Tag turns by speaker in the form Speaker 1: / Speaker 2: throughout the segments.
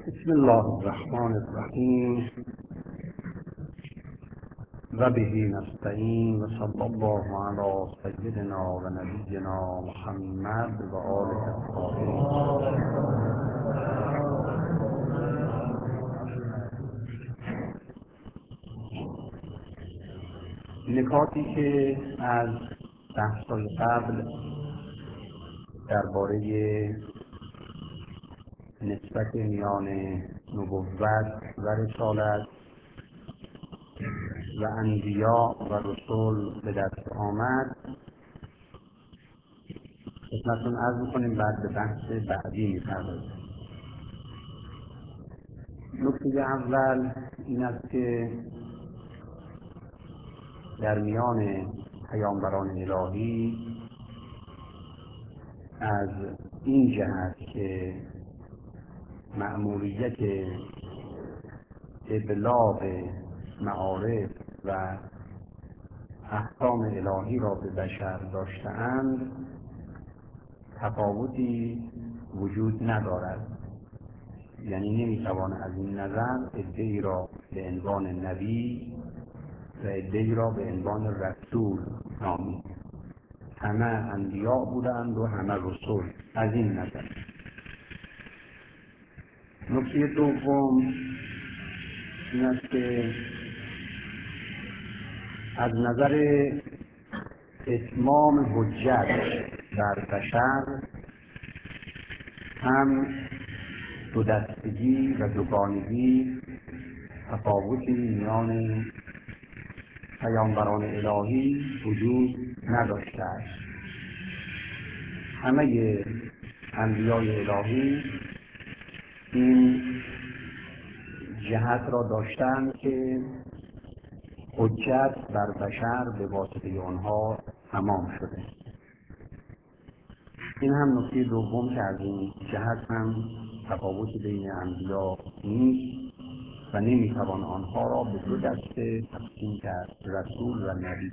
Speaker 1: بسم الله الرحمن الرحیم و به نستعین و صلی الله علی سیدنا و نبینا محمد و آله الطاهرین. نکاتی که از بحث‌های قبل درباره نسبت میان نبوت و رسالت و انبیا و رسول به دست آمد خدمتتون عرض می‌کنیم، بعد به بحث بعدی می‌پردازیم. نکته اول این است که در میان پیامبران الهی از این جهت که مأموریت ابلاغ معارف و احکام الهی را به بشر داشته‌اند تفاوتی وجود ندارد، یعنی نمیتوان از این نظر عده‌ای را به عنوان نبی و عده‌ای را به عنوان رسول نامید. همه انبیا بودند و همه رسول. از این نظر نکته دوم این است که از نظر اتمام حجت بر بشر هم دو دستگی و دوگانگی تفاوتی میان پیامبران الهی وجود نداشته است. همه انبیای الهی این جهت را داشتند که حجت بر بشر به واسطه آنها تمام شده. این هم نکته دوم که از این جهت هم تفاوتی بین انبیا نیست و نمیتوان آنها را به دو دسته تقسیم کرد، رسول و نبی.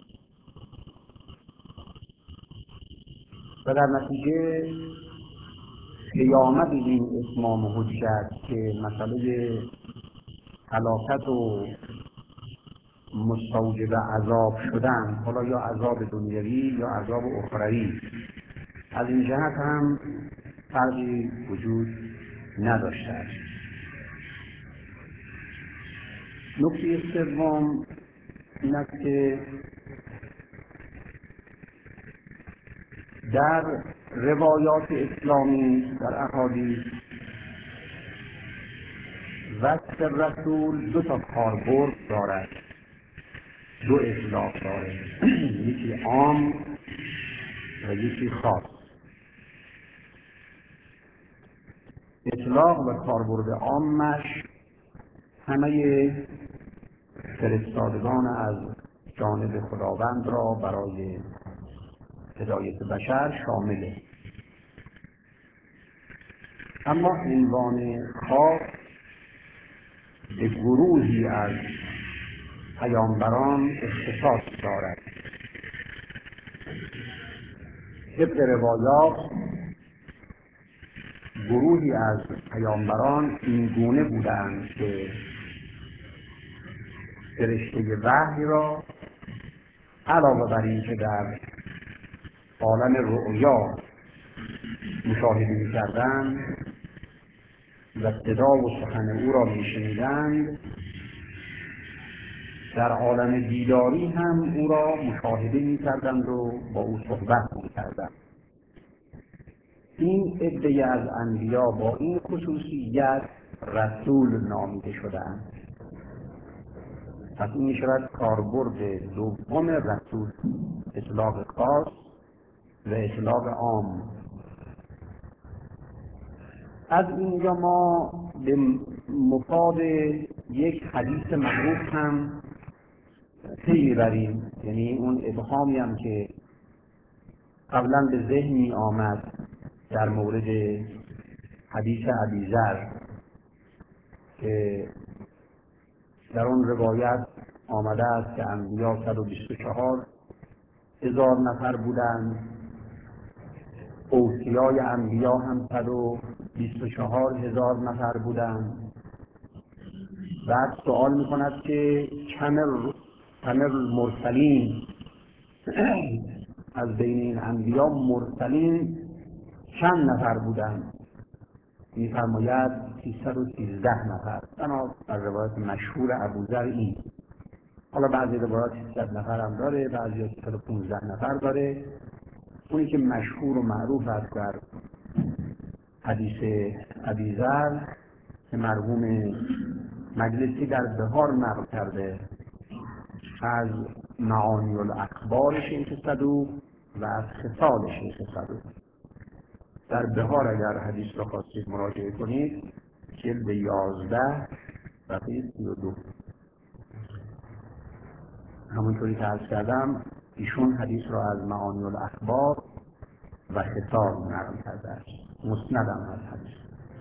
Speaker 1: و در نتیجه قیامت این اتمام حجت که مسئله هلاکت و مستوجب عذاب شدن، حالا یا عذاب دنیوی یا عذاب اخروی، از این جهت هم فرقی وجود نداشته است. نکته سوم این است که در روایات اسلامی در احادیث وصف رسول دو تا کاربرد دارد، دو اطلاق داره، یکی عام و یکی خاص. اطلاق و کاربرد عامش همه فرستادگان از جانب خداوند را برای هدایت بشر شامله، اما عنوان خاص به گروهی از پیامبران اختصاص دارد. طبق روایات گروهی از پیامبران این گونه بودند که فرشته وحی را علاوه بر این که در عالم رؤیا مشاهده می‌کردند و صدا و سخن او را می‌شنیدند، در عالم دیداری هم او را مشاهده می‌کردند و با او صحبت می‌کردند. این عده از انبیا با این خصوصیت رسول نامیده شدند. پس این می‌شود کاربرد دوم رسول، اطلاق خاص و اطلاق عام. از اینجا ما به مفاد یک حدیث معروف هم پی میبریم، یعنی اون ابهامی هم که قبلا به ذهن می آمد در مورد حدیث ابیذر که در اون روایت آمده است که انبیا 124,000 نفر بودند، اوصیای انبیا هم 24,000 نفر بودند. بعد سوال میکند که کم المرسلین، از بین این انبیا مرسلین چند نفر بودند؟ میفرماید 313 نفر. بنا بر روایت مشهور ابوذر این. حالا بعضی روایات 300 نفر هم داره، بعضی 315 نفر داره. اونی که مشهور و معروف است در حدیث ابوذر که مرحوم مجلسی در بهار نقل کرده از معانی الاخبار شیخ صدوق و از خصال شیخ صدوق. در بهار اگر حدیث رو خواستید مراجعه کنید، جلد 11 صفحه 32. همونطوری که عرض کردم ایشون حدیث را از معانی الاخبار و خصال نقل کرده است، مسندم از حدیث.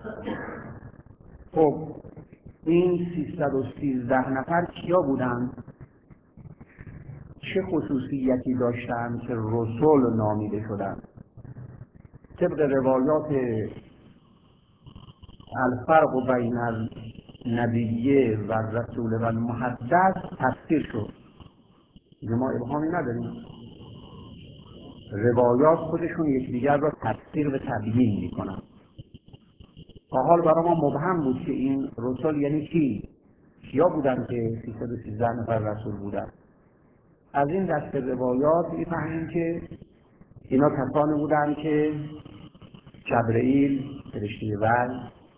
Speaker 1: خب این 313 نفر کیا بودند؟ چه خصوصیتی داشتند که رسول نامیده شدند؟ طبق روایات الفرق بین النبیه و الرسول و المحدث تفسیر شد. ما ابهامی نداریم، روایات خودشون یکدیگر را تفسیر و تبیین میکنن. تا حال برای ما مبهم بود که این رسول یعنی کی؟ کیا بودن که 313 نفر رسول بودن؟ از این دست روایات میفهمیم که اینا کسانی بودن که جبرئیل فرشته وحی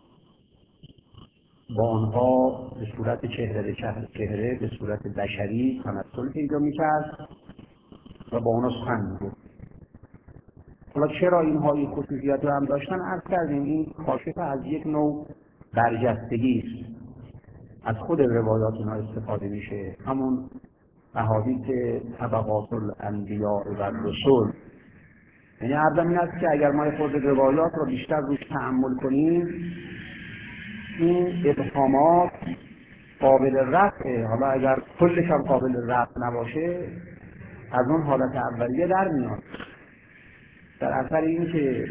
Speaker 1: با آنها به صورت چهره به صورت بشری تمثل پیدا میکرد و با آنها سخن میگفت. حالا چرا اینها این خصوصیت رو هم داشتن؟ عرض کردیم این کاشف از یک نوع برجستگی است. از خود روایات اینا استفاده میشه، همون احادیث طبقات الانبیاء و الرسل. یعنی عرضم این است که اگر ما خود روایات رو بیشتر روش تأمل کنیم، این ابهامات قابل رفعه. حالا اگر کلش هم قابل رفع نباشه، از اون حالت اولیه در میاد. در اثر این که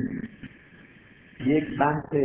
Speaker 1: یک بحث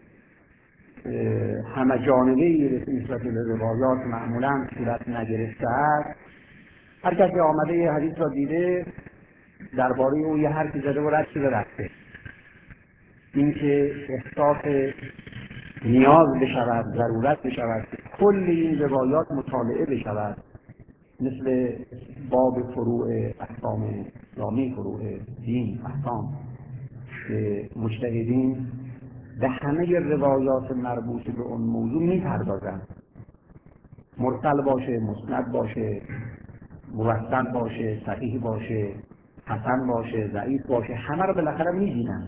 Speaker 1: همه جانبه‌ای نسبت به روایات معمولاً صورت نگرفته است، هر کسی آمده یه حدیث را دیده درباره او یه حرفی زده و رد شده رفته. این که احساس نیاز بشود، ضرورت بشود کل این روایات مطالعه بشود، مثل باب فروع احکام اسلامی، فروع دین احکام، که مجتهدین به همه روایات مربوط به اون موضوع میپردازند، مرسل باشه، مسند باشه، موثق باشه، صحیح باشه، حسن باشه، ضعیف باشه، همه رو بالاخره می‌بینن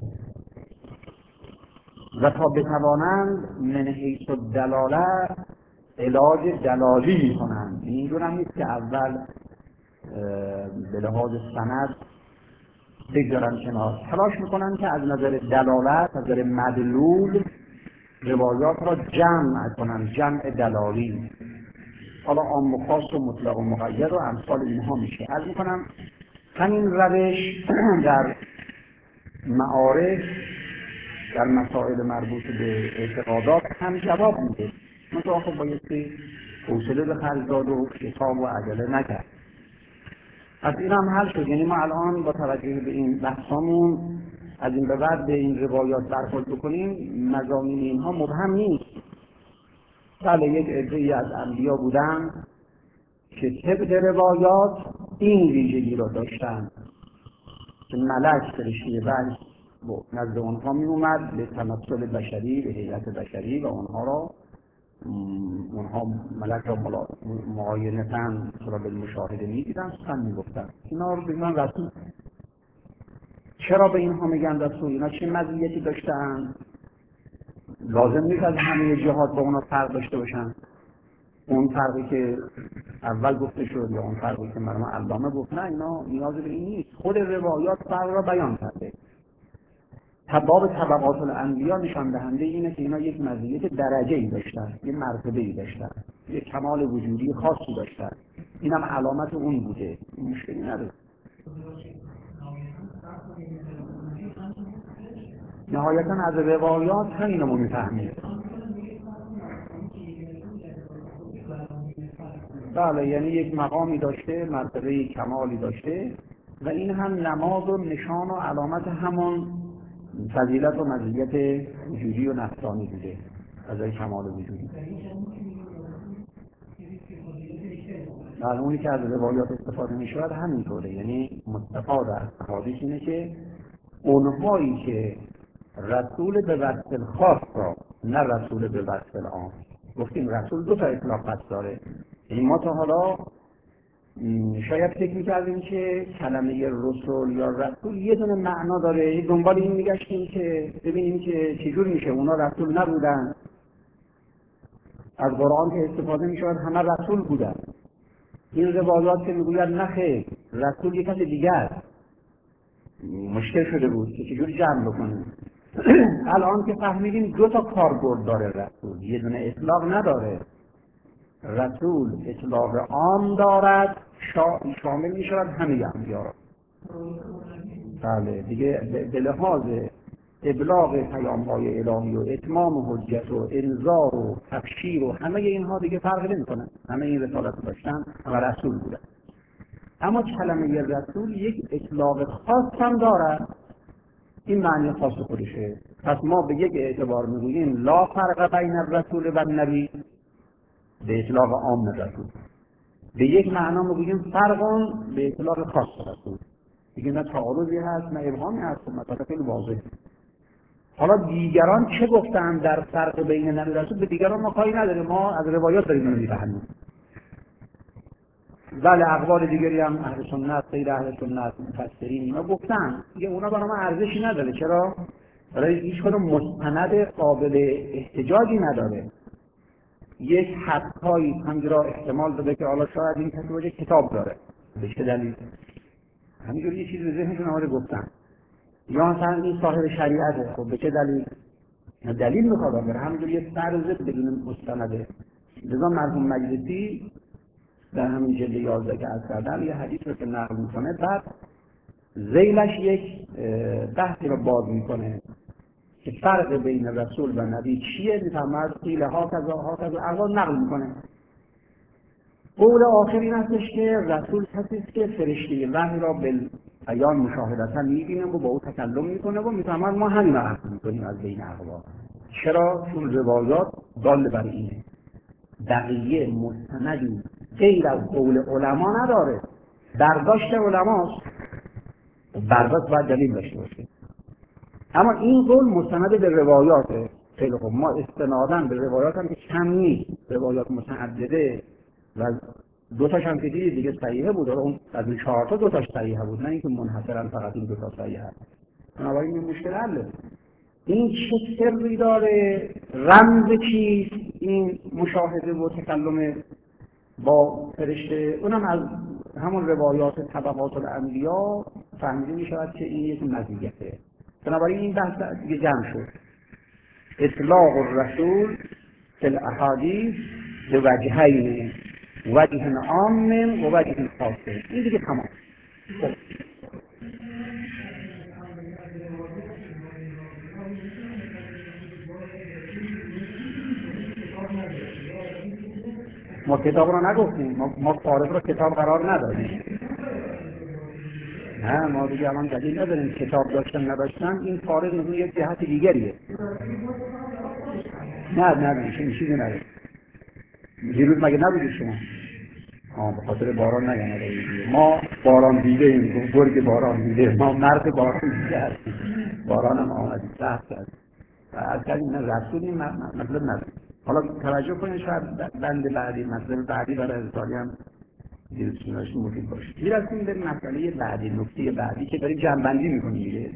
Speaker 1: و تا بتوانند من حیث الدلاله علاج دلالی میکنند. اینجور هم نیست که اول به لحاظ سند بگذارن کنار، تلاش میکنن که از نظر دلالت، از نظر مدلول روایات را جمع کنن، جمع دلالی. حالا عام و خاص و مطلق و مقید و امثال اینها میشه. عرض میکنم همین روش در معارف، در مسائل مربوط به اعتقادات هم جواب میده. منطقه خب بایستی حوصله به خرج داد و کتاب و عجله نکرد. از این هم حل شد. یعنی ما الان با توجه به این بحثامون از این به بعد به این روایات برخورد بکنیم، مضامین اینها مبهم نیست. بله یک عده‌ای از انبیا بودن که طبق روایات این ویژگی را داشتن که ملک فرشته وحی نزد اونها می اومد به تمثل بشری، به هیئت بشری و اونها ملک را معاینتاً را به مشاهده می دیدن، سخن می گفتن. اینا رو بگن رسول. چرا به اینها میگن رسول؟ اینا چه مزیتی داشتن؟ لازم نیست از همه جهات با اونا فرق داشته باشن. اون فرقی که اول گفته شد یا اون فرقی که مرحوم علامه گفت، نه، اینا نیاز به این نیست. خود روایات فرق را بیان کرده. باب طبقات الانبیا نشان دهنده اینه که اینا یک مزیت درجه‌ای داشتن، یک مرتبه‌ای داشتن، یک کمال وجودی خاصی داشتن. اینم علامت اون بوده، مشکلی نداره. نهایتا از روایات همین رو میفهمیم. بله، یعنی یک مقامی داشته، مرتبه کمالی داشته و این هم نماد و نشان و علامت همون فضیلت و مزیت وجودی و نفسانی بوده، فضای کمال وجودی. بله، اونی که از روایات استفاده می شود همینطوره، یعنی مستفاد از حدیث اینه که اونهایی که رسول به وصف خاص را، نه رسول به وصف عام. گفتیم رسول دو تا اطلاق پس داره. یعنی ما تا حالا شاید فکر می‌کردیم که کلمه رسول یا رسول یه دونه معنا داره، دنبال این میگشتیم که ببینیم که چجور میشه اونا رسول نبودن، از قرآن که استفاده می‌شود همه رسول بودن. این روایات که میگوید نه خیر، رسول یک کس دیگر مشکل شده بود که چجوری جمع بکنیم. الان که فهمیدیم دو تا کاربرد داره رسول، یه دونه اطلاق نداره. رسول اطلاق عام دارد، شامل می شود همه انبیا را. بله دیگه به لحاظ ابلاغ پیام‌های الهی و اتمام حجت و انذار و تبشیر و همه اینها دیگه فرق نمی‌کنه، همه این رسالت داشتن و رسول بودن. اما کلمه رسول یک اطلاق خاص هم دارد، این معنی خاص خودشه. پس ما به یک اعتبار میگوییم لا فرق بین الرسول و النبی، به اطلاق عام رسول. به یک معنا میگوییم فرقون به اطلاق خاص رسول. دیگه نه تعارضی هست نه ابهامی هست، مثلا خیلی واضحه. حالا دیگران چه گفتن در فرق بین نبی و رسول، به دیگران ما کاری نداره، ما از روایات داریم میفهمیم. بله اقوال دیگری هم اهل سنت، غیر اهل سنت، مفسرین اینا گفتن، دیگه اونا برای ما ارزشی نداره. چرا؟ برای هیچ کدوم مستند قابل احتجاجی نداره. یک حدهایی همینجورا احتمال داده که حالا شاید این کسی باشه کتاب داره، به چه دلیل؟ همینجوری یه چیزی به ذهنشون آمده گفتن. یا مثلا این صاحب شریعته، خب به چه دلیل؟ دلیل میخواد بره، همینجوری یه فرض بدون مستنده. لذا مرحوم مجلسی در همین جلد 11 که از کردن یه حدیث رو که نقل میکنه، بعد ذیلش یک بحثی رو باز میکنه که فرق بین رسول و نبی چیه، میفرماید قیل هاکذا اقوال نقل میکنه. قول آخر این هستش که رسول کسی است که فرشته وحی را بالعیان مشاهدتا میبینه و با او تکلم میکنه و میفرماید ما همین رو حفظ میکنیم از بین اقوال. چرا؟ چون روایات دال بر اینه، بقیه مستندی غیر از قول علما نداره، برداشت علماست، برداشت باید دلیل داشته باشه. اما این قول مستند به روایاته. خیلی خوب، ما استنادا به روایات هم که کم نیست، روایات متعدده و دو تاش هم که دیگه صحیحه بود، اون از این 4 تا 2 تاش صحیحه بود، نه اینکه منحصرا فقط این 2 تا صحیحه هست. بنابراین این مشکل حله. این چه سری داره؟ رمز چیست این مشاهده و تکلم با فرشته؟ اونم از همون روایات طبقات الانبیا فهمیده می شود که این یک مزیته. بنابراین این بحث دیگه جمع شد. اطلاق الرسول فی الاحادیث به وجهین، وجه عام و وجه خاص. این دیگه تمام. ما کتاب رو نگفتیم، ما فارغ رو کتاب قرار ندادیم. نه ما دیگه الان دلیل نداریم کتاب داشتن نداشتن، این فارغ نظر یک جهت دیگریه. نه چیزی نداره. دیروز مگه نبودید شما؟ به خاطر باران نگنه. ما باران دیده ایم، گرگ باران دیده، ما مرد باران دیده هستیم. باران هم آمدیم سخت کرد و از کردیم نه رسول این مطلب نداره. حالا توجه کنید شاید بند بعدی، مطلب بعدی برای ارسالی هم دیروز سنوشی مفید باشه. میرسیم به مسئله بعدی، نکته بعدی که داریم جمع‌بندی میکنیم دیگه.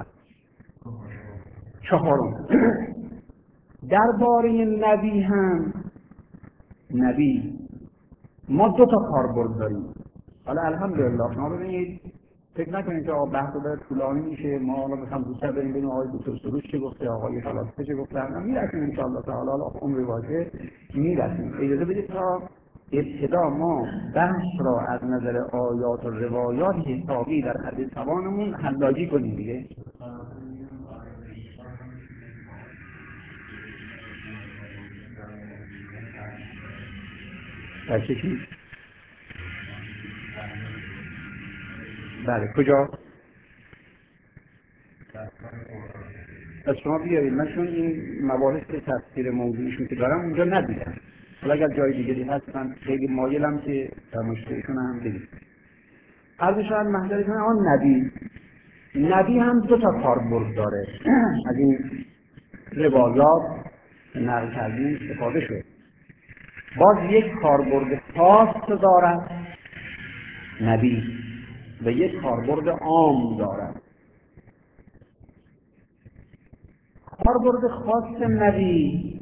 Speaker 1: چهارم درباره نبی هم، نبی ما 2 تا کاربرد داریم. حالا الحمدلله شما ببینید، فکر نکنید که بحث داره طولانی میشه، ما حالا مثلا دوست داریم ببینیم آقای دکتر سروش چه گفته، آقای خلاصه چه گفتن. میرسیم ان شاء الله تعالی، حالا عمر واژه میرسیم. اجازه بدید تا ابتدا ما بحث را از نظر آیات و روایات حسابی در حد توانمون حلاجی کنیم دیگه. در چه چیز؟ بله کجا؟ از شما بیارید، من چون این مباحث تفسیر موضوعیشون که دارم اونجا ندیدم، حالا اگر جای دیگری هست من خیلی مایلم که در مشکلشون هم بگید. عرض شاید محضرشون آن نبی هم دو تا کاربرد داره. از این روایات نقل کردیم استفاده شد. باز یک کاربرد خاص دارد نبی و یک کاربرد عام دارد. کاربرد خاص نبی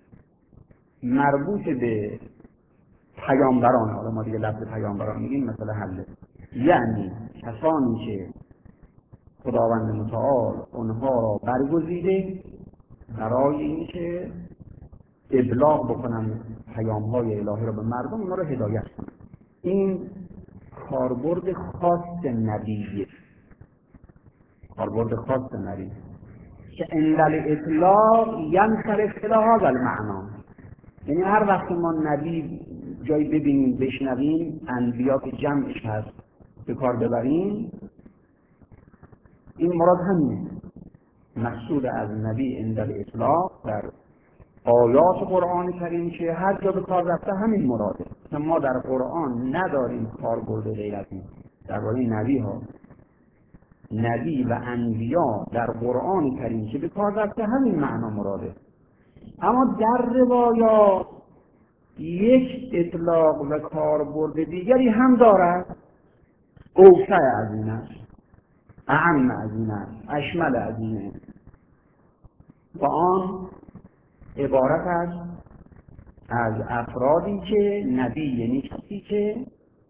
Speaker 1: مربوط به پیامبران، حالا ما دیگه لفظ پیامبران میگیم مثلا حله، یعنی کسانی که خداوند متعال اونها را برگزیده برای اینکه ابلاغ بکنن پیام‌های الهی را به مردم، اونها را هدایت کنن. این کاربرد خاص نبیه، کاربرد خاص نبی که عند الاطلاق ینصرف الی هذا المعنی. یعنی هر وقت ما نبی جایی ببینیم بشنویم انبیا که جمعش هست به کار ببریم، این مراد همینه. مقصود از نبی عند الاطلاق در آیات قرآن کریم که هر جا به کار رفته همین مراده. ما در قرآن نداریم کاربرد غیر از این. درباره نبی ها، نبی و انبیا در قرآن کریم که به کار رفته همین معنا مراده. اما در روایات یک اطلاق و کاربرد دیگری هم دارد، اوسع از این است، اعم از این است، اشمل از این است. و آن عبارت است از افرادی که نبی یعنی کسی که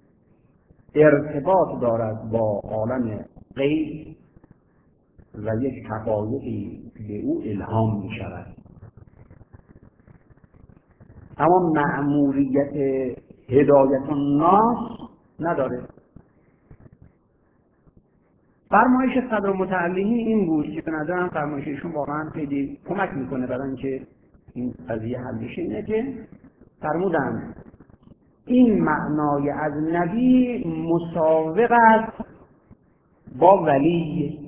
Speaker 1: ارتباط دارد با عالم غیب و یک حقایقی به او الهام می شود، اما مأموریت هدایت الناس نداره. فرمایش صدر متعلمی این بود که به نظرم فرمایششون واقعا خیلی کمک میکنه برای اینکه این قضیه حل بشه. اینه که فرمودن این معنای از نبی مساوق است با ولی.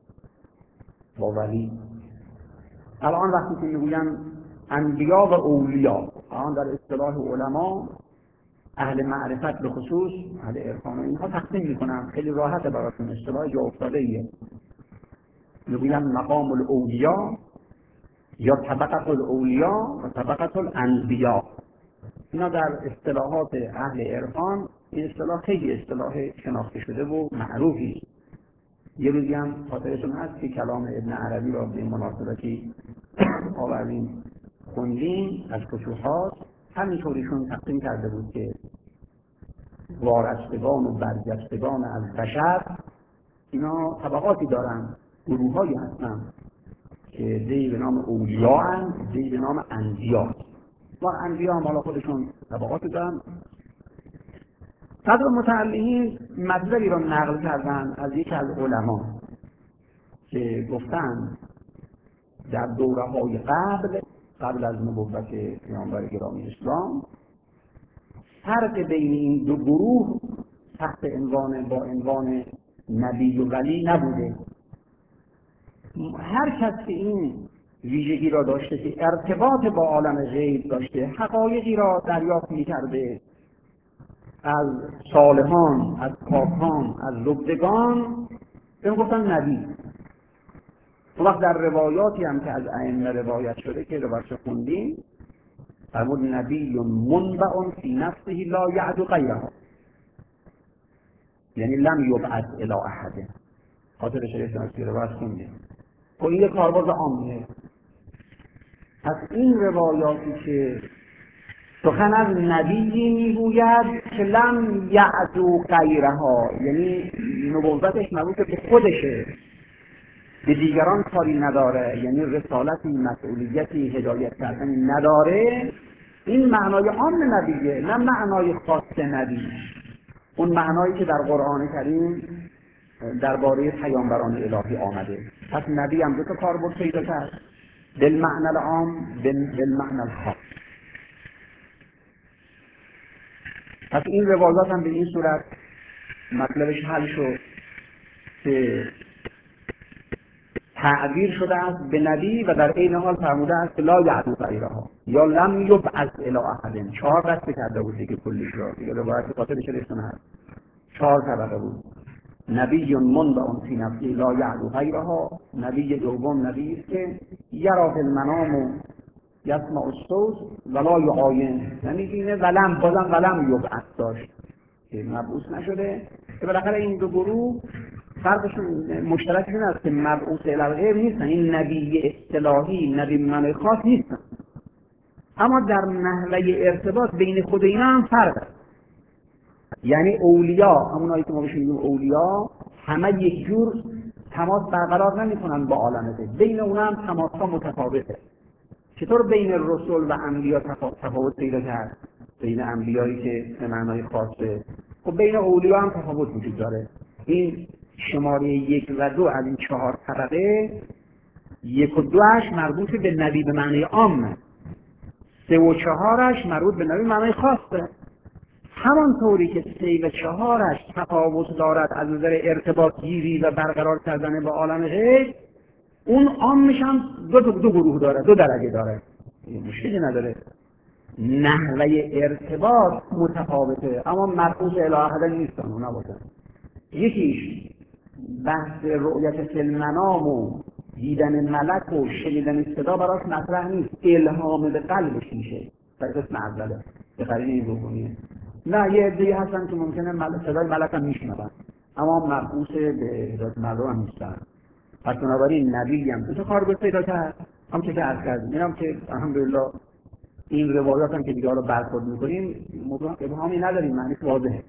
Speaker 1: الان وقتی که میگویم انبیا و اولیاء، الان در اصطلاح علما اهل معرفت به خصوص اهل عرفان و اینها تقسیم میکنن، خیلی راحته براتون، اصطلاح جا افتاده ایه. میگویم مقام الاولیاء یا طبقت الاولیاء و طبقت الانبیاء. اینا در اصطلاحات اهل عرفان این اصطلاح خیلی اصطلاح شناخته شده و معروفی. یه روزی هم خاطرتون هست که کلام ابن عربی را به مناسبتی آوردیم خوندیم از فتوحات، همینطوریشون تقسیم کرده بود که وارستگان و برجستگان از بشر اینا طبقاتی دارن، گروه‌هایی هستن که دی به نام اولیاء هستند، دی به نام انبیا. و انبیا هم حالا خودشون طبقاتی دارن. صدر متعلمین مطلبی را نقل کردن از یک از علما که گفتن در دوره‌های قبل از نبوت پیامبر گرامی اسلام فرق بین این دو گروه تحت عنوان نبی و ولی نبوده. هر کس که این ویژگی را داشته که ارتباط با عالم غیب داشته، حقایقی را دریافت می‌کرده از صالحان، از پاکان، از زبدگان، به گفتن نبی. اون وقت در روایاتی هم که از ائمه روایت شده که روایت خوندیم، فرمود نبی منبع فی نفسه لا یعد غیره، یعنی لم یبعث الی احد. خاطر شریف که روایت خوندیم و این یک کاربرد عامه. از این روایاتی که سخن از نبیی میگوید که لم یعدو غیرها، یعنی نبوتش مربوط به خودشه، به دیگران کاری نداره، یعنی رسالتی، مسئولیتی، هدایت کردنی نداره. این معنای عام نبیه، نه معنای خاص نبی، اون معنایی که در قرآن کریم درباره پیامبران الهی آمده. پس نبی هم دو تا کاربرد پیدا کرد، بالمعنى العام بالمعنى الخاص. پس این روایات هم به این صورت مطلبش حل شد که تعبیر شده است به نبی و در عین حال فرموده است لا یعدو غیرها یا لم یبعث الی احد. 4 دسته کرده بود دیگه کلیش را، دیگه روایت خاطرش رسون هست 4 طبقه بود. نبی منبع فی نفسه لا یعدو غیرها، نبی دوم نبی است که یرا فی المنام و یسمع الصوت ولا یعاین، یعنی اینه ولم یبعث داشت که مبعوث نشده. که بالاخره این دو گروه فرقشون مشترکشون است که مبعوث الی الغیب نیستن، این نبی اصطلاحی نبی معنی خاص نیستن، اما در نحوه ارتباط بین خود اینا هم فرق است. یعنی اولیا، همونایی که ما بهشون میگیم اولیا، همه یک جور تماس برقرار نمی‌کنن با عالم غیب، بین اونها هم تماس‌ها متفاوته. چطور بین رسول و انبیا تفاوت پیدا کرد؟ بین انبیایی که به معنای خاصه، خب بین اولیا هم تفاوت وجود داره. این شماره 1 و 2 از این 4 طبقه، 1 و 2ش مربوط به نبی به معنای عامه، 3 و 4ش مربوط به نبی به معنای خاصه. همانطوری که 3 و 4ش تفاوت دارد از نظر ارتباط گیری و برقرار کردن با عالم غیب، اون عامش هم دو گروه داره، 2 درجه داره، مشکلی نداره. نحوه ارتباط متفاوته اما مبعوث الی احد نیستن اونا باشن. یکیش بحث رؤیت فی المنام و دیدن ملک و شنیدن صدا براش مطرح نیست، الهام به قلبش میشه، در قسم اوله به قرینه این دومیه. نه یه عده‌ای هستن که ممکنه صدای ملک هم میشنون اما مبعوث به ذات مردم هم نیستن. پس بنابراین نبی هم تو کار پیدا کرد، همچه که عرض کردیم. اینم که الحمدلله این روایات هم که دیگه رو برخورد میکنیم موضوع ابهامی نداریم، معنیش واضحه.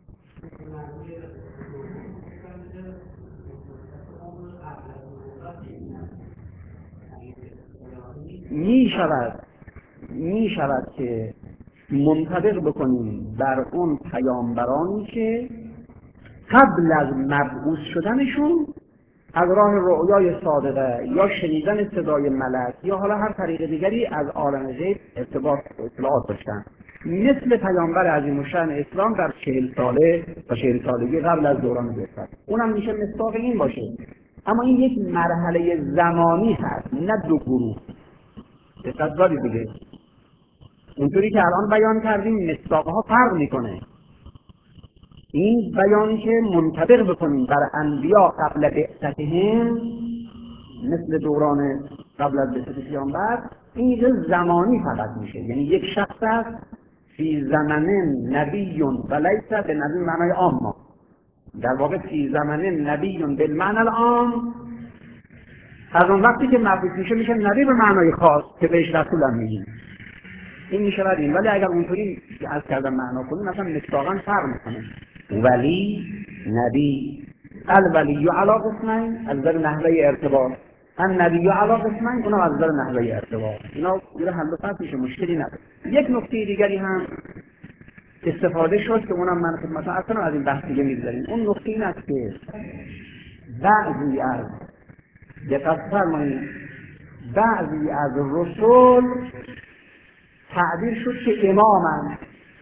Speaker 1: می شود که منطبق بکنیم بر اون پیامبرانی که قبل از مبعوث شدنشون از راه رؤیای صادقه یا شنیدن صدای ملک یا حالا هر طریق دیگری از عالم غیب اطلاعات داشتن، مثل پیامبر عظیم الشأن اسلام در 40 ساله و 40 سالگی قبل از دوران بعثت. اونم میشه مصداق این باشه. اما این یک مرحله زمانی هست، نه 2 گروه. دقت دارید دیگه، اونطوری که الان بیان کردیم مصداقها فرق میکنه. این بیان که منطبق بکنیم بر انبیا قبل بعثتهم، مثل دوران قبل از بعثت پیامبر، این یه زمانی فقط میشه. یعنی یک شخص است فی زمن نبی و لیس به نبی معنای عام، در واقع فی زمن نبی به معنی العام، از اون وقتی که مبعوث میشه میشه نبی به معنای خاص که بهش رسول هم میگیم. این میشه این. ولی اگر اونطوری از کردن معنا کنیم مثلا مصداقاً فرق میکنه. ولی نبی الولی علی قسمین، از نظر نحوه ارتباط، النبی علی قسمین، اونم از نظر نحوه ارتباط. اینا دیگه حل و فصل میشه، مشکلی نداره. یک نکته دیگری هم استفاده شد که اونم من خدمتتون اصلا از این بحث دیگه میگذاریم. اون نکته این است که بعضی از دقت فرمایید بعضی از رسول تعبیر شد که امامن،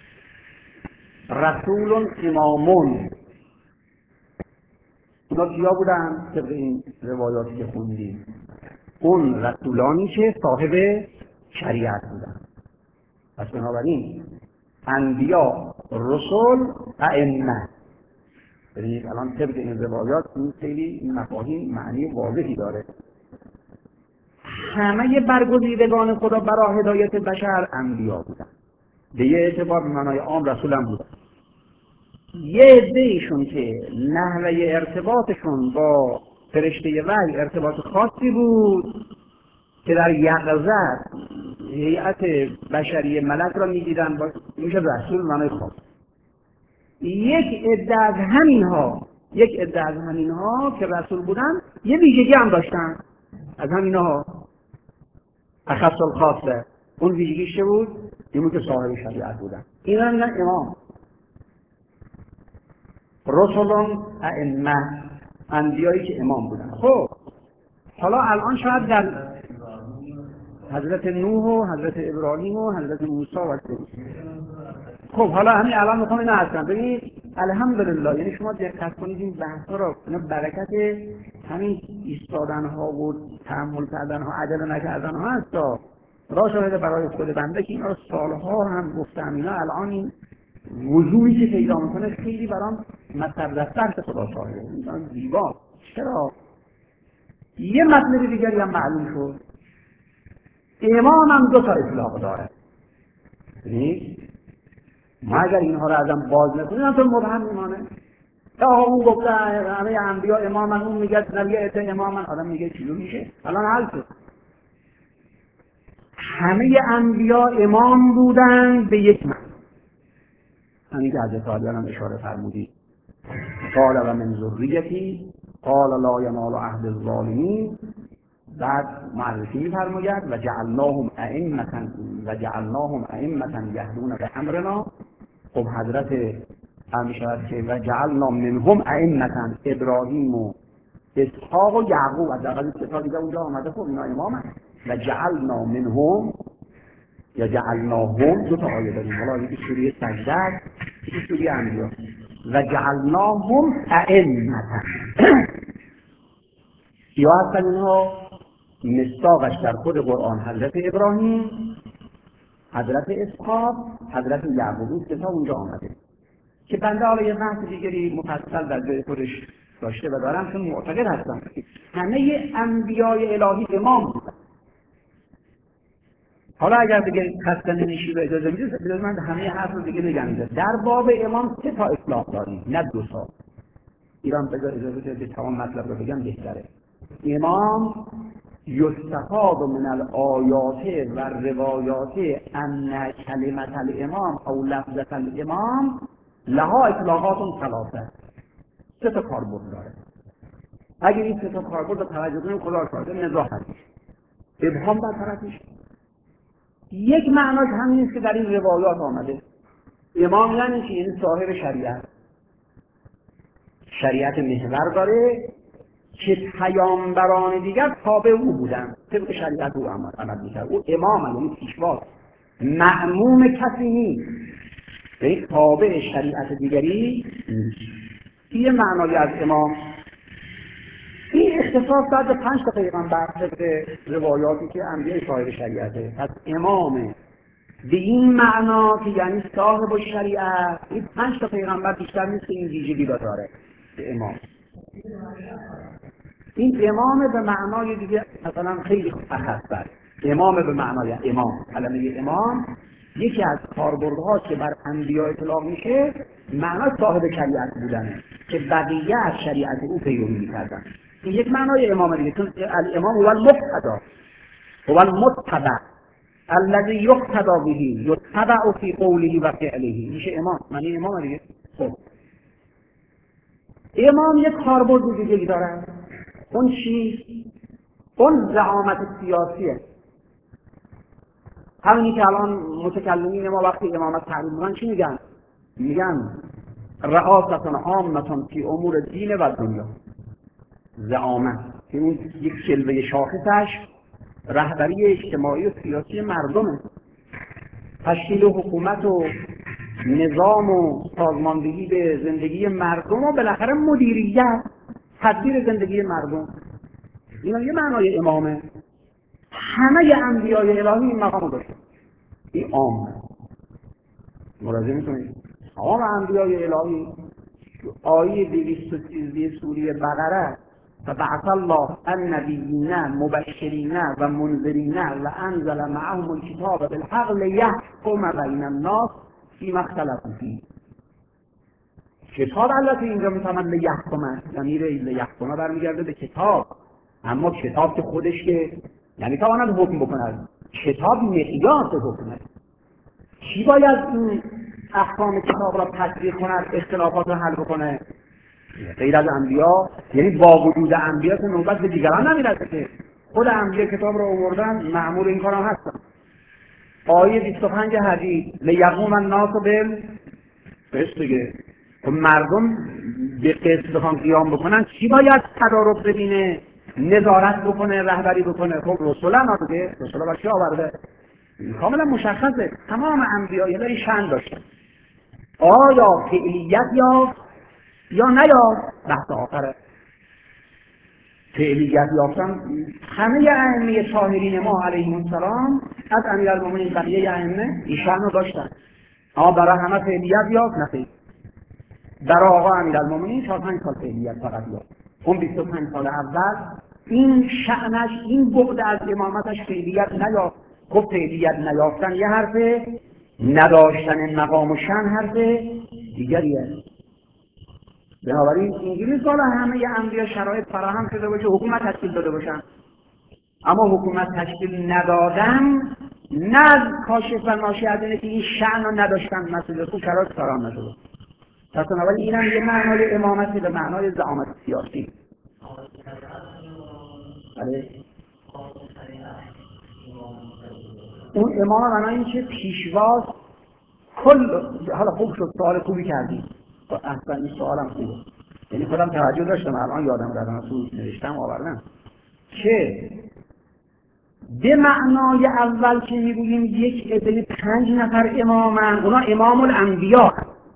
Speaker 1: رسول امامون. اونا کیا بودن؟ طبق این روایاتی که خوندیم اون رسولانی که صاحب شریعت بودن. پس بنابراین انبیا، رسول، ائمه. ببینید الان طبق این روایات این خیلی مفاهیم معنی واضحی داره. همه برگزیدگان خدا برای هدایت بشر انبیا بودن، به یه اعتبار به معنای عام رسول هم بودن. یه عده‌ایشون که نحوه ارتباطشون با فرشته وحی ارتباط خاصی بود که در یقظت هیئت بشری ملک را می‌دیدن، میشه رسول معنای خاص. یک عده از همینها که رسول بودن یه ویژگی هم داشتن از همینها، اخص الخاصه. اون ویژگیش چه بود؟ این که صاحب شریعت بودن. اینا هم میگن امام. رسولان ائمه، انبیایی که امام بودن. خب حالا الان شاید در حضرت نوح و حضرت ابراهیم و حضرت موسی و خب حالا همین الان میخوام اینو هستم ببینید الحمدلله، یعنی شما دقت کنید این بحثا رو، اینا برکت همین ایستادن ها و تحمل کردن ها، عجله نکردن ها هست. راه شده برای خود بنده که اینا رو سالها هم گفتم، اینا الان این وجودی که پیدا میکنه خیلی برام مسررتر که خدا شاهده، اینا زیبا. چرا؟ یه مطلب دیگری هم معلوم شد، امام هم دو تا اطلاق داره. ما اگر اینها رو ازم باز نکنیم هم تو مبهم میمانه. آقا اون گفته همه انبیا امامن، اون میگه نبی ات امامن، آدم میگه چیزو میشه. الان حل شد، همه انبیا امام بودن به یک معنی. همین که حضرت علی هم اشاره فرمودید، قال و من ذریتی قال لا ینال عهد الظالمین. بعد معرفی می‌فرماید و جعلناهم ائمة یهدون بامرنا. خب حضرت میشود که و جعلنا منهم ائمة، ابراهیم و اسحاق و یعقوب، از اول کتاب دیگه اونجا آمده. خب اینا امامن. و جعلنا منهم یا جعلناهم، دو تا آیه داریم، حالا یکی سوره سجده است، یکی سوره انبیاء. و جعلناهم ائمة یا هستن اینها مصداقش در خود قرآن حضرت ابراهیم، حضرت اسحاق، حضرت یعقوب، این کتاب اونجا آمده که بنده حالا یه بحث دیگری مفصل در جای خودش داشته و دارم، چون معتقد هستم همه انبیای الهی امام بودن. حالا اگر دیگه خسته نمیشی و اجازه میدید بذارید من همه حرف رو دیگه بگم. در باب امام 3 تا اطلاق داریم، نه 2 تا. ایران بذار اجازه بدید تمام مطلب رو بگم بهتره. امام یستفاد من الآیات و روایات ان کلمة الامام او لفظة الامام لها اطلاقات 3. 3 تا کاربرد داره. اگر این 3 تا کاربرد رو توجه کنیم خدا شاهده نزاع هست، ابهام در طرفش. یک معناش همین است که در این روایات آمده. امام یعنی چی؟ یعنی صاحب شریعت، شریعت محور داره که پیامبران دیگر تابع او بودن، طبق شریعت او عمل می‌کرد. او امام، یعنی پیشوا، مأموم کسی نیست، یعنی تابع شریعت دیگری نیست. این معنای از امام. این اختصاص داد به 5 تا پیغمبر طبق روایاتی که انبیاء صاحب شریعته. پس امام به این معنا که یعنی صاحب شریعت، این 5 تا پیغمبر بیشتر نیست که این ویژگی را داره به امام. این امام به معنای دیگه مثلا خیلی اخص‌تر، امام به معنای امام، کلمه امام یکی از کاربردها که بر انبیاء اطلاق میشه معنای صاحب شریعت بودنه که بقیه از شریعت او پیروی میکردن. این یک معنای امام دیگه، چون الامام هو المقتدی هو المتبع الذي يقتدى به يتبع في قوله و فعله، میشه امام، معنی امام دیگه. خب امام یک کاربرد دیگه داره. اون چی؟ اون زعامت سیاسیه. همینی که الان متکلمین ما وقتی امامت تعریف میکنن چی میگن؟ میگن رئاست عامة فی امور دین و دنیا. زعامت که اون یک جلوه شاخصش رهبری اجتماعی و سیاسی مردمه، تشکیل حکومت و نظام و سازماندهی به زندگی مردم و بالاخره مدیریت تدبیر زندگی مردم. اینا یه معنای امامه. همه انبیای الهی این مقام داشتن. این عامه. مراجعه می‌کنید تمام انبیای الهی. آیه 213 سوره بقره فبعث الله النبیین مبشرین و منذرین و انزل معهم الکتاب بالحق لیحکم بین الناس فیما اختلفوا فیه. کتاب البته اینجا میتونن لیحکم، ضمیر لیحکم برمیگرده به کتاب، اما کتاب که خودش که نمیتواند حکم بکند، کتاب مقیاس حکمه. کی باید این احکام کتاب را تطبیق کند، اختلافات را حل بکنه؟ غیر از انبیا. یعنی با وجود انبیا که نوبت به دیگران نمیرسه که خود انبیا کتاب را آوردن، مأمور این کارا هستن. آیه 25 حدیث لیقوم الناس بالقسط دیگه. مردم به قسط بخوان قیام بکنن کی باید تدارک ببینه، نظارت بکنه، رهبری بکنه؟ خب رسولان دیگه. رسولا با چی آورده؟ کاملا مشخصه. تمام انبیا یه شأن داشتن. آیا فعلیت یا نیافت؟ بحث آخره. فعلیت یافتن همه ائمه طاهرین ما علیهم السلام از امیرالمومنین بقیه ائمه این شأن رو داشتن، اما برای همه فعلیت یافت نخیر. برای آقا امیرالمومنین 4-5 سال فعلیت فقط یافت. اون 25 سال اول این شأنش، این بعد از امامتش فعلیت نیافت. خب فعلیت نیافتن یه حرفه، نداشتن مقام و شأن حرف دیگریه. بنابراین اینجوری سال همه انبیا شرایط فراهم شده باشه حکومت تشکیل داده باشن، اما حکومت تشکیل ندادن نه از کاشف و ناشی از اینه که این شأن رو نداشتن مسئله خوب شرایط فراهم نشده. پس بنابراین اینم یه معنای امامتی به معنای زعامت سیاسی. اون امام معنای این که پیشواز کل. حالا خوب شد سوال خوبی کردی، اصلا این سوالم خوبه، یعنی خودم توجه داشتم الان یادم دادم تو نوشتم آوردم که به معنای اول که میگوییم یک عده 5 نفر امامن، اونا امام الانبیا،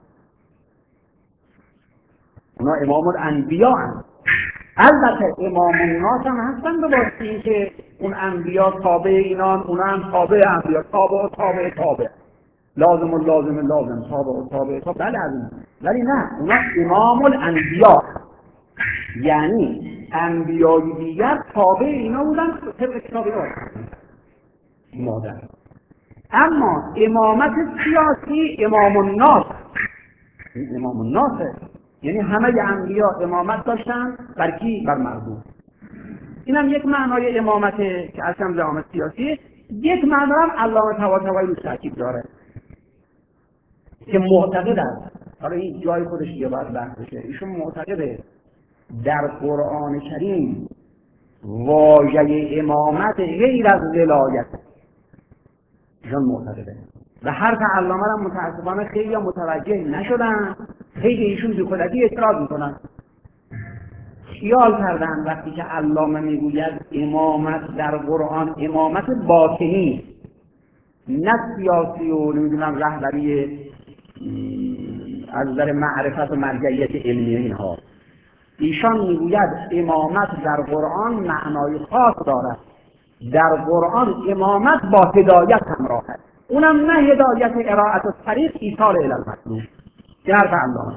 Speaker 1: اونا امام الانبیا هستند. البته امام الناس هم هستن به واسطه این که اون انبیا تابع اینان، اونا هم تابع انبیا، تابع لازم و لازم تابع بله از این. ولی نه، اونا امام الانبیا، یعنی انبیای دیگر تابع اینا بودن طبق کتاب مادر. اما امامت سیاسی امام الناس، امام الناسه، یعنی همه انبیا امامت داشتن بر کی؟ بر مردم. اینم یک معنای امامت که اصلا زعامت سیاسی. یک معنی هم علامه طباطبایی رو تاکید داره که معتقد است، حالا این جای خودش یه باید بحث بشه، ایشون معتقده در قرآن کریم واژه امامت غیر از ولایت، ایشون معتقده و حرف علامه هم متاسفانه خیلی متوجه نشدن، خیلی ایشون بی خودکی اعتراض میکنن. خیال کردن وقتی که علامه میگوید امامت در قرآن امامت باطنی، نه سیاسی و نمیدونم رهبری از نظر معرفت و مرجعیت علمی اینها، ایشان میگوید امامت در قرآن معنای خاص دارد. در قرآن امامت با هدایت همراه است، اونم نه هدایت ارائت و طریق ایصال الی المطلوب. این حرف علامه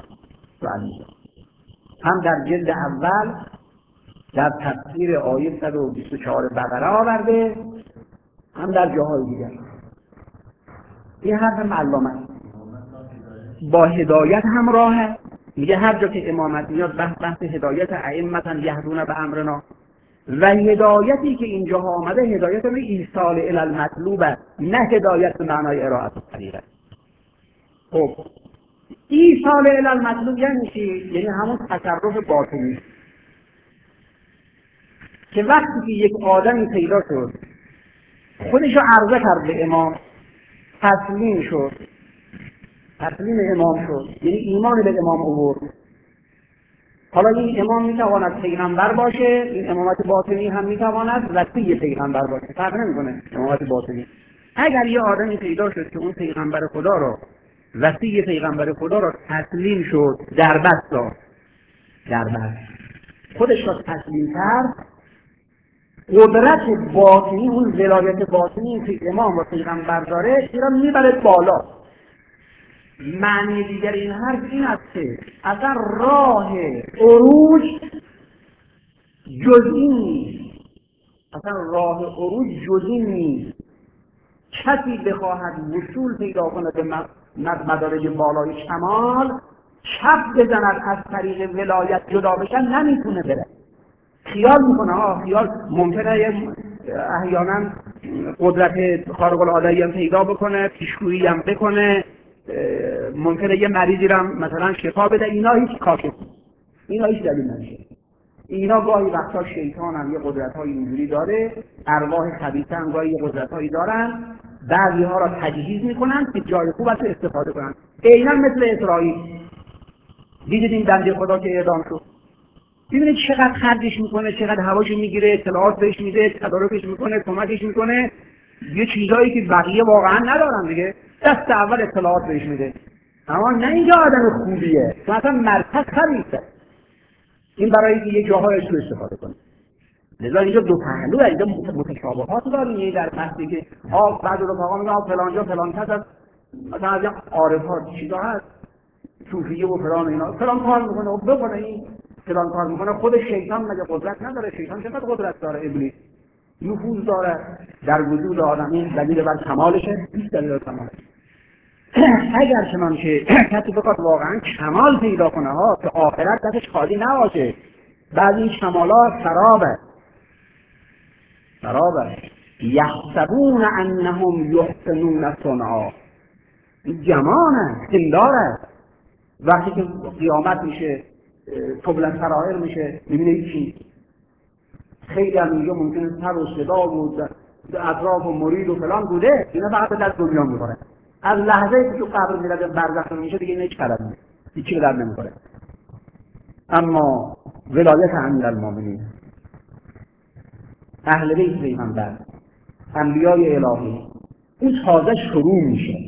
Speaker 1: هم در جلد اول در تفسیر آیه 124 بقره آورده، هم در جاهای دیگر. این حرف علامه با هدایت همراهه. میگه هر جا که امامت میاد بحث هدایت ائمة یهدون بامرنا، و هدایتی که اینجا آمده هدایت به ایصال الی المطلوب، نه هدایت به معنای ارائت و طریقه. خب ایصال الی المطلوب یعنی چی؟ یعنی همون تصرف باطنی که وقتی که یک آدمی پیدا شد خودشو عرضه کرد به امام، تسلیم شد، تسلیم امام شد، یعنی ایمان به امام آورد. حالا این امام میتواند پیغمبر باشه، این امامت باطنی هم میتواند وصی پیغمبر باشه، فرق نمیکنه امامت باطنی. اگر یه آدمی پیدا شد که اون پیغمبر خدا رو، وصی پیغمبر خدا رو تسلیم شد، دربست داد، دربست خودش رو تسلیم کرد، قدرت باطنی، اون ولایت باطنی که امام و پیغمبر داره این رو میبره بالا. معنی دیگر این حرف این است که اصلا راه عروج جزئی نیست، اصلا راه عروج جزئی نیست. کسی بخواهد وصول پیدا کنه به مدارج بالای کمال، چپ بزند از طریق ولایت جدا بشن نمیتونه بره. خیال میکنه خیال ممکنه احیانا قدرت خارق العاده هم پیدا بکنه، پیشگویی هم بکنه، ممکنه یه مریضی رو مثلا شفا بده، اینا هیچ کاشف، اینا هیچ دلیل نمیشه. اینا گاهی وقتا شیطان هم یه قدرت‌های اینجوری داره، ارواح خبیثه هم گاهی یه قدرت‌هایی دارن، بعضی ها را تجهیز میکنن که جای خوب از استفاده کنن. عیناً مثل اسرائیل دیدید این بنده خدا که اعدام شد، ببینید چقدر خرجش میکنه، چقدر هواشو میگیره، اطلاعات بهش میده، تدارکش میکنه، کمکش میکنه، یه چیزایی که بقیه واقعا ندارن دیگه، دست اول اطلاعات بهش میده. اما نه اینکه آدم خوبیه، چون اصلا مرکز خریده. این برای اینکه یه جاهایش رو استفاده کنه. لذا اینجا دو پهلو، اینجا متشابهات داریم. یه در فصلی که بعد رفقا میگن فلان جا فلان کس هست، مثلا از این عارفات چیزا هست، صوفیه و فلان اینا، فلان کار میکنه و بکنه، این فلان کار میکنه. خود شیطان مگه قدرت نداره؟ شیطان چقدر قدرت داره؟ ابلیس نفوذ داره در وجود آدم. این دلیل بر کمالشه، بیست دلیل بر کمالشه. اگر چنانچه کسی بخواد واقعا کمال پیدا کنه ها، که آخرت دستش خالی نباشه، بعضی این کمالات سرابه یحسبون انهم یحسنون صنعا. این جمانه، پنداره. وقتی که قیامت میشه، طبل سرائر میشه، میبینه چی؟ خیلی از اینجا ممکنه سر و صدا و اطراف و مرید و فلان بوده، اینا فقط به دست دنیا میخوره. از لحظه که تو قبر میرده برزخ میشه دیگه هیچ کلمه نیست، هیچی به درد نمیخوره. اما ولایت امیرالمومنین، اهل بیت پیغمبر، انبیای الهی، این تازه شروع میشه.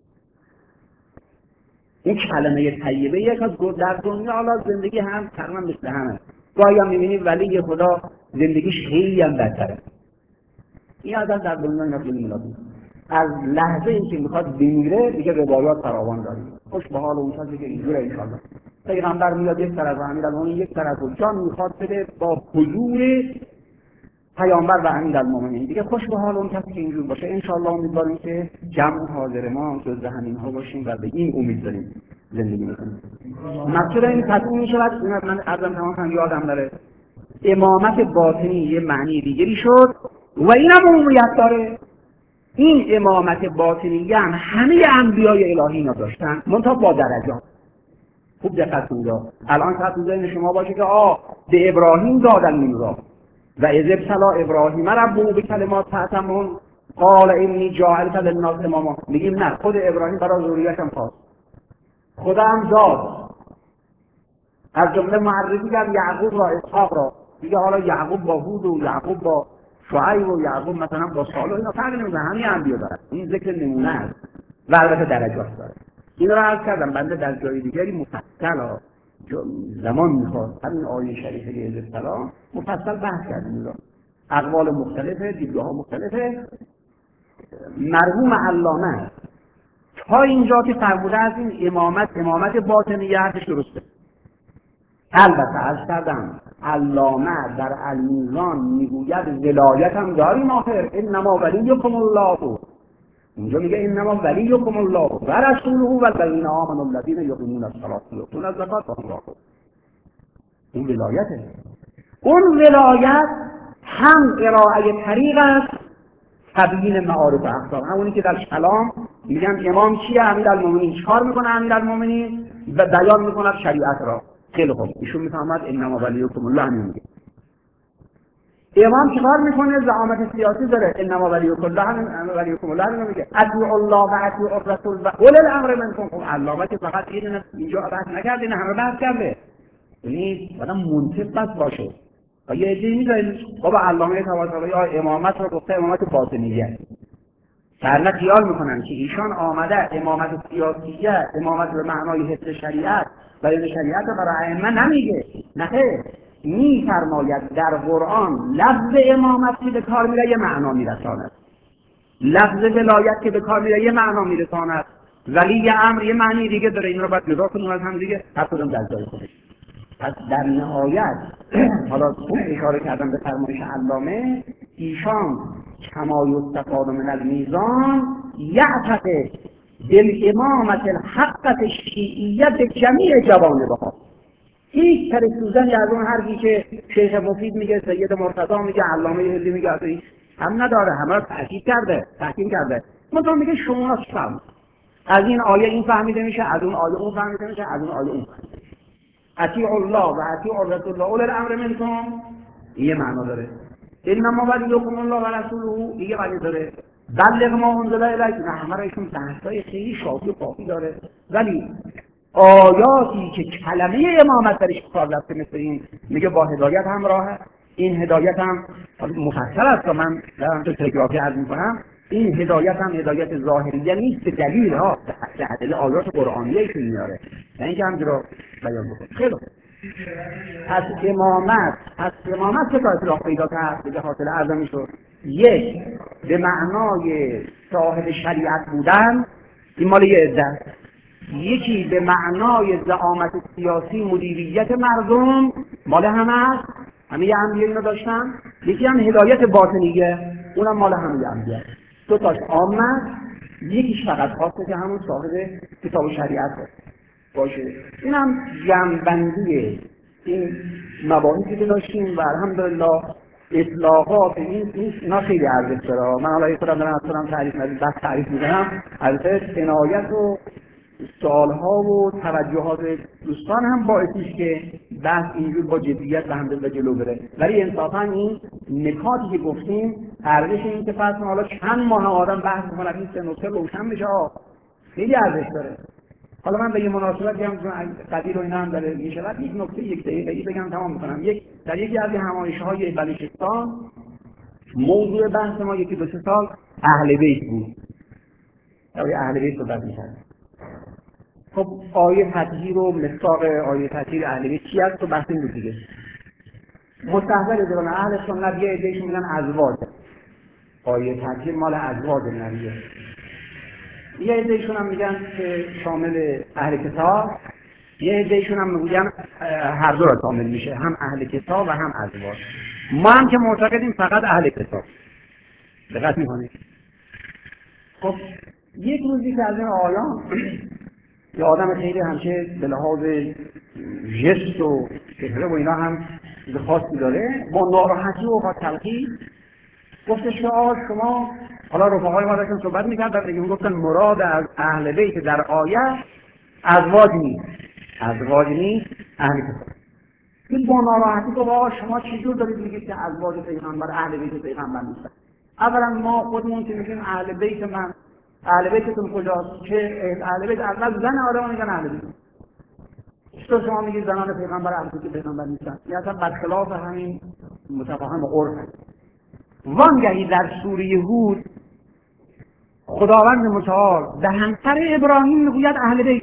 Speaker 1: این کلمه طیبه یک از در دنیا حالا زندگی هم تقریبا مثل همه. گاهی هم میبینیم ولی خدا زندگیش خیلی هم بدتره. این آدم در دنیا اینا خیلی ملاقیم. از لحظه این که میخواد بمیره دیگه روایات فراوان داریم. خوش به حال اون کسی که اینجوره انشاءالله. پیغمبر میاد یک طرف و امیرالمومنین یک طرف و جان میخواد بده با حضور پیامبر و امیرالمومنین. دیگه خوش به حال اون کسی که اینجور باشه. انشاءالله امیدواریم که جمع حاضر ما جزء همین ها باشیم و به این امید داریم زندگی میکنیم. مقصود این تصمیم میشود، من عرضم تمام یادم داره، امامت باطنی یه معنی دیگری شد و اینم عمومیت داره. این امامت باطنی هم همه انبیای الهی اینا داشتن، منتها با درجات. خوب دقت کنید. الان شاید تو ذهن شما باشه که به ابراهیم دادن این را و اذ ابتلی ابراهیم ربه بکلمات فاتمهن قال انی جاعلک للناس اماما. میگیم نه، خود ابراهیم برای ذریتش هم خواست، خدا هم داد. از جمله معرفی کرد یعقوب را، اسحاق را. دیگه حالا یعقوب با هود و یعقوب با شعیب و یعقوب مثلا با صالح، اینا فرق نمیکنه، همین انبیا دارن. این ذکر نمونه است و البته درجات داره. این را عرض کردم بنده در جای دیگری مفصل زمان میخواد همین آیه شریفه که از سلام مفصل بحث کردیم. اقوال مختلفه، دیدگاه ها مختلفه. مرحوم علامه تا اینجا که فرموده از این امامت باطنیه حرفش درسته. البته عرض کردم علامه در المیزان میگوید ولایت هم داریم آخر، انما ولیکم الله. اینجا میگه انما ولیکم الله و رسوله والذین آمنوا الذین یقیمون الصلاة و یؤتون الزکاة و هم راکعون. این ولایته. اون ولایت هم ارائه طریق است، تبیین معارف و اقسام. همونی که در کلام میگن امام کیه؟ امیرالمومنین. چیکار میکنه امیرالمومنین؟ بیان میکنه شریعت را. خیلی خوب، ایشون میفهمد انما ولیکم الله میگه. امام چیکار میکنه؟ زعامت سیاسی داره. انما ولیکم الله میگه. اطیعوا الله و اطیعوا الرسول و اولي الامر منکم. علامه که فقط اینجا بحث نکرده، نه همه بحث کرده. یعنی آدم منصف بس باشه. و یه عده‌ای میذارید بابا علامه طباطبایی امامت رو گفته امامت باطنیه. فرنا خیال میکنن که ایشان آمده امامت سیاسیه، امامت به معنای حفظ شریعت و شریعت برای ائمه نمیگه. نه خیر، میفرماید در قرآن لفظ امامت که به کار میره یه معنا میرساند، لفظ ولایت که به کار میره یه معنا میرساند، ولی امر یه معنی دیگه داره. این رو باید نگاه کنیم از هم دیگه، هر کدوم در جای خودش. پس در نهایت حالا خوب اشاره کردم به فرمایش علامه، ایشان کما یستفاد من المیزان یعتقد بالامامة الحقة الشیعیت جمیع جوانبها. هیچ ترسوزنی از اون حرفی که شیخ مفید میگه، سید مرتضی میگه، علامه هندی میگه هم نداره. همه رو تحکیم کرده. مثلا میگه شما فهم از این آیه این فهمیده میشه، از اون آیه اون فهمیده میشه، از اون آیه اون فهمیده میشه. اطیعوا الله و اطیعوا الرسول و اولي الامر منکم یه معنا داره. انما ولیکم الله و رسوله دیگه معنی داره. بلغ ما انزل الیک، نه همه رایشون بحثای خیلی شافی و کافی داره. ولی آیاتی که کلمه امامت درش کار رفته مثل این میگه با هدایت همراهه. این هدایت هم مفصل است که من دارم تو تلگرافی عرض میکنم. این هدایت هم هدایت ظاهریه نیست که دلیل ها دلیل آیات قرآنیه که میاره، نه اینکه همینجور رو بیان بکنه. خیلی خوب. پس امامت چه باید راه پیدا کرد به حاصل اعظمی شد؟ یک، به معنای صاحب شریعت بودن، این مال یه عده. یکی به معنای زعامت سیاسی مدیریت مردم، مال همه هست، همه یه انبیاء اینو داشتن. یکی هم هدایت باطنیه، اونم مال همه انبیاء. دو تاش عامه، یکیش فقط خاصه که همون صاحب کتاب شریعت باشه. این هم جمع‌بندی این مباحثی که داشتیم و الحمدلله اطلاقات اینا خیلی ارزش داره. من حالا خودم دارم اصلا تعریف می‌کنم، البته عنایت و سوال‌ها و توجهات دوستان هم باعث میشه که بحث اینجور با جدیت به همدلله جلو بره. ولی انصافاً این نکاتی که گفتیم ارزش این که فرض حالا چند ماه آدم بحث می‌کنه این سه نکته روشن بشه، خیلی ارزش داره. حالا من به یه مناسبت بگم قدیر و اینا هم داره میشه، یک نکته یک دقیقه‌ای بگم تمام می‌کنم. در یکی از همایش‌های بلوچستان موضوع بحث ما یکی دو سه سال اهل بیت بود. اهل بیت صحبت می‌کردیم. خب آیه تطهیر و مصداق آیه تطهیر اهل بیت چی است؟ تو بحث این بود دیگه. مستحضر دوران اهل سنت یه عده‌ایشون میگن ازواج. آیه تطهیر مال ازواج نبیه. یه عده‌ایشون هم میگن که شامل اهل کتاب، یه عده‌ایشون هم میگن هر دو را شامل میشه، هم اهل کتاب و هم ازواج. ما هم که معتقدیم فقط اهل کتاب. دقت می‌کنید؟ خب یک روزی که از این آیان یه آدم خیلی همچه به لحاظ جست و چهره و اینا هم چیز خاصی داره، با ناراحتی و با تلخی گفتش که شما حالا رفقای ما داشتن صحبت می‌کردن دیگه، گفتن مراد از اهل بیت در آیه ازواج نیست اهل کتاب. این با ناراحتی گفت شما چجور دارید میگید که ازواج پیغمبر اهل بیت پیغمبر نیستن؟ اولا ما خودمون که میگیم اهل بیت من، اهل بیتتون کجاست؟ که اهل بیت اول زن آدم میگن اهل بیت. چطور شما میگید زنان پیغمبر اهل بیت پیغمبر نیستن؟ این اصلا برخلاف همین متفاهم عرف. وانگهی در سوره هود خداوند متعال به همسر ابراهیم میگوید اهل بیت،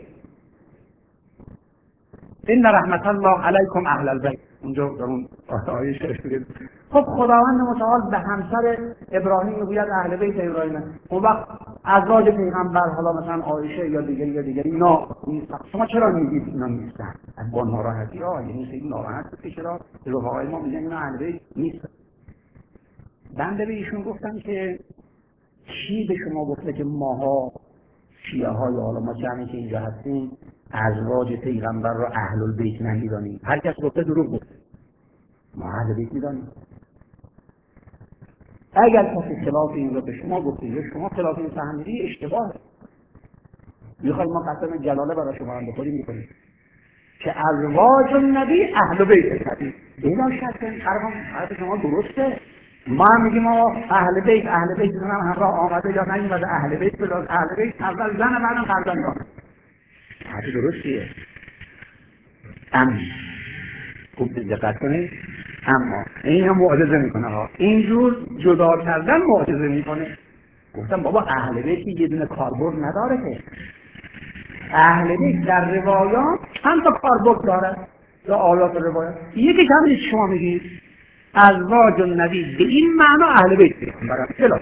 Speaker 1: ان رحمت الله علیکم اهل البیت. اونجا در اون آیه شریف میگه خب خداوند متعال به همسر ابراهیم میگوید اهل بیت ابراهیم. اون وقت ازواج پیغمبر حالا مثلا عایشه یا دیگری اینا نیستن، شما چرا میگید اینا نیستن؟ از با ناراحتی یعنی خیلی ناراحت که چرا رفقای ما میگن اینا اهل بیت نیستن. بنده به ایشون گفتم که چی به شما گفته که ماها شیعه های حالا ما جمعی که اینجا هستیم ازواج پیغمبر را اهل البیت نمیدانیم؟ هر کس گفته دروغ گفته، ما اهل بیت میدانیم. اگر کسی خلاف این را به شما گفته یا شما خلاف این فهمیدی اشتباهه. میخواید ما قسم جلاله برای شما هم بخوریم میکنیم که ازواج النبی اهل بیت نبی. اینا شک حرف شما درسته. ما هم میگیم اهل بیت هم همراه آمده یا نیومده اهل بیت بلاز اهل بیت اول زن بعدم فرزند داره. حرف درستیه. خوب دقت کنید. اما این هم معجزه میکنه اینجور جدا کردن معجزه میکنه. گفتم بابا اهل بیت یه دونه کاربرد نداره که. اهل بیت در روایات چند تا کاربرد داره یا آیات روایات. یکی همین شما میگید ازواج النبی به این معنا اهل بیت پیغمبر اصطلاح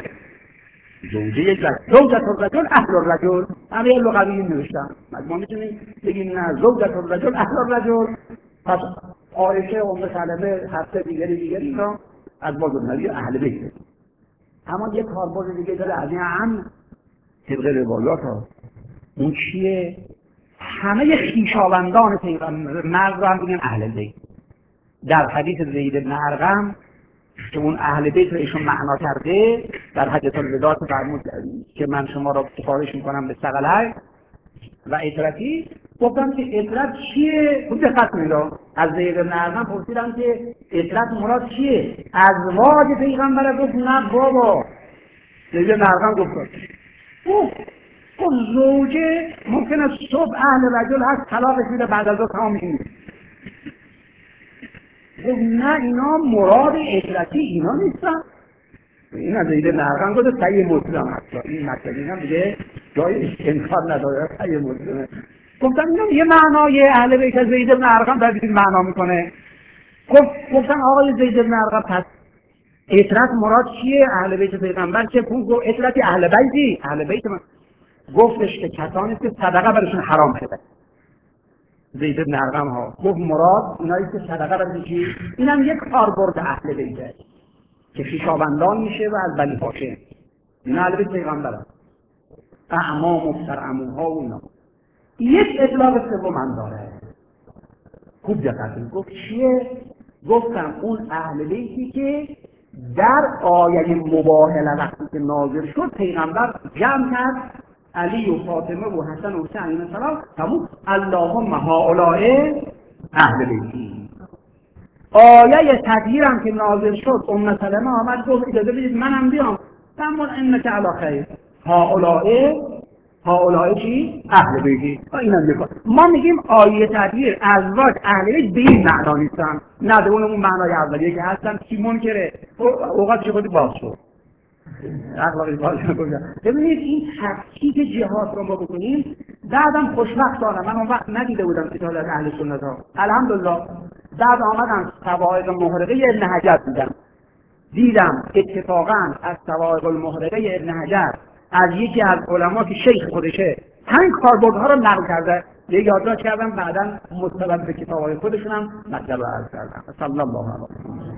Speaker 1: زوجة الرجل اهل الرجل. همه لغوی نوشتن. ما میتونیم بگیم نه زوجة الرجل اهل الرجل. پس عایشه ام سلمه هفته دیگری اینا ازواج النبی اهل بیت. اما یک کاربرد دیگه داره از این هم طبق روایات اون چیه؟ همه خویشاوندان پیغمبر مرد رو هم بگن اهل بیت. در حدیث زید بن ارقم که اون اهل بیت رو ایشون معنا کرده در حجة الوداع فرمود که من شما را سفارش میکنم به ثقلین و اطرتی. گفتم که اطرت چیه؟ خود دقت کنید. از زید بن ارقم پرسیدم که اطرت مراد چیه؟ ازواج پیغمبر. گفت نه بابا. زید بن ارقم گفت اون زوجه ممکنه صبح اهل رجل هست طلاقش میده بعد از ظهر تمام میشه. نه اینا مراد اطرتی اینا نیستن. این از زید بن ارقم گفت صحیح مسلم هست. این مطلب اینا دیگه جای انکار نداره، صحیح مسلمه. گفتم اینا یه معنای اهل بیت از زید بن ارقم در این معنا میکنه. گفتم آقای زید بن ارقم پس اطرت مراد چیه؟ اهل بیت پیغمبر که گفت اطرتی اهل بیتی، اهل بیت من. گفتش که کسانی که صدقه برشون حرام شده. زید بن ارقم ها گفت مراد اونایی که صدقه برشون چی؟ اینم یک کاربرد اهل بیته که خویشاوندان میشه و از بنی هاشم. اینا اهل بیت پیغمبرن، اعمام و پسرعموها و اینا. یک اطلاق سوم هم داره. خوب دقت کنید. گفت چیه؟ گفتم اون اهل بیتی که در آیه مباهله وقتی که نازل شد پیغمبر جمع کرد علی و فاطمه و حسن و حسین علیهم السلام، تموم اللهم هؤلاء اهل بیتی. آیه تطهیر هم که نازل شد ام سلمه آمد گفت اجازه بدید منم بیام. فرمود انک علی خیر. هؤلاء چی؟ اهل بیتی. اینم دیگه ما میگیم آیه تطهیر ازواج اهل بیت به این معنا نیستن، نه به اون معنای اولیه که هستن کی منکره اوقات چه خودی باز شد اخلاقی باز شد. ببینید این تفکیک جهاد رو ما بکنیم. بعدم خوشبخت دارم من اون وقت ندیده بودم کتاب از اهل سنت ها، الحمدلله بعد آمدم صواعق محرقه ابن حجر دیدم اتفاقا از صواعق المحرقه ابن حجر از یکی از علما که شیخ خودشه همین کاربردها رو نقل کرده. یه یادداشت کردم بعداً مستند به کتاب‌های خودشون هم مطلب رو عرض کردم. صلی الله علیه و